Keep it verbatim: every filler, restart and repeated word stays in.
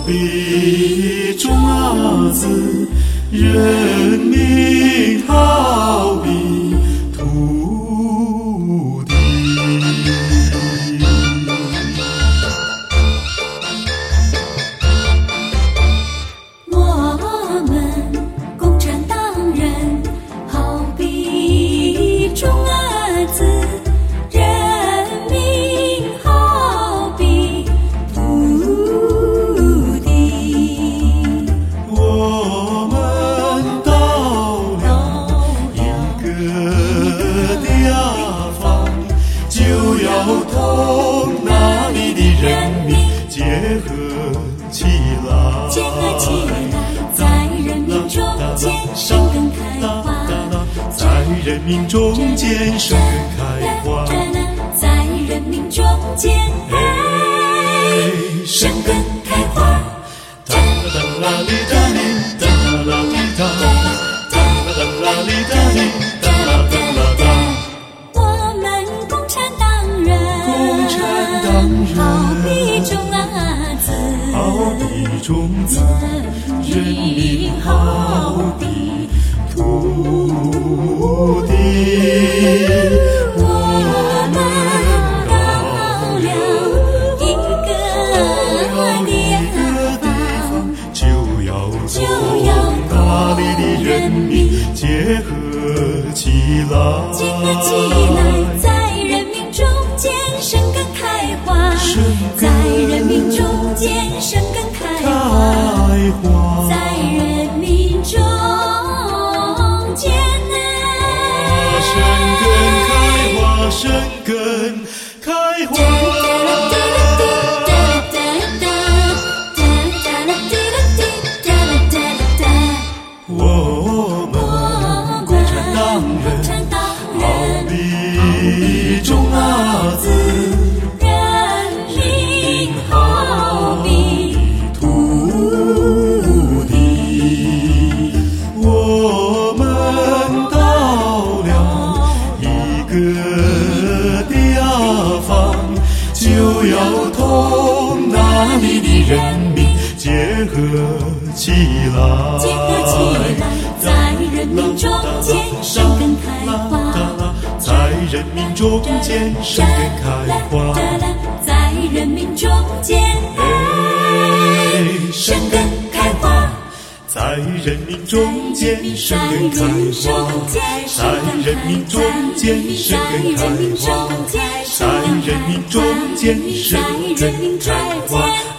比种阿子，人民好比土地。 我们共产党人好比种阿子，人民好比土地。 我们到了一个地方，就要同那里的人民结合起来， 结合起来，在人民中间生根开花， 在人民中间生根开花， 在人民中间生根开花。 哒啦啦哩哒哩，哒啦啦哩哒，哒啦啦哩哒哩，哒啦哒啦哒。 我们共产党人， 共产党人好比种阿子， 好比种子，人民好比土地。 我们到了一个地方， 就要同那里的人民结合起来， 结合起来，在人民中间生根开花，在人民中间生根开花，在人民中间生根开花，生根开花。我们共产党人好比种阿子， 人民好比土地。我们到了一个地方，就要同那里的人民结合起来， 结合起来，在人民中间生根开花， 在人民中间生根开花， 在人民中间生根开花， 在人民中间生根开花，在人民中间生根开花，在人民中间生根开花。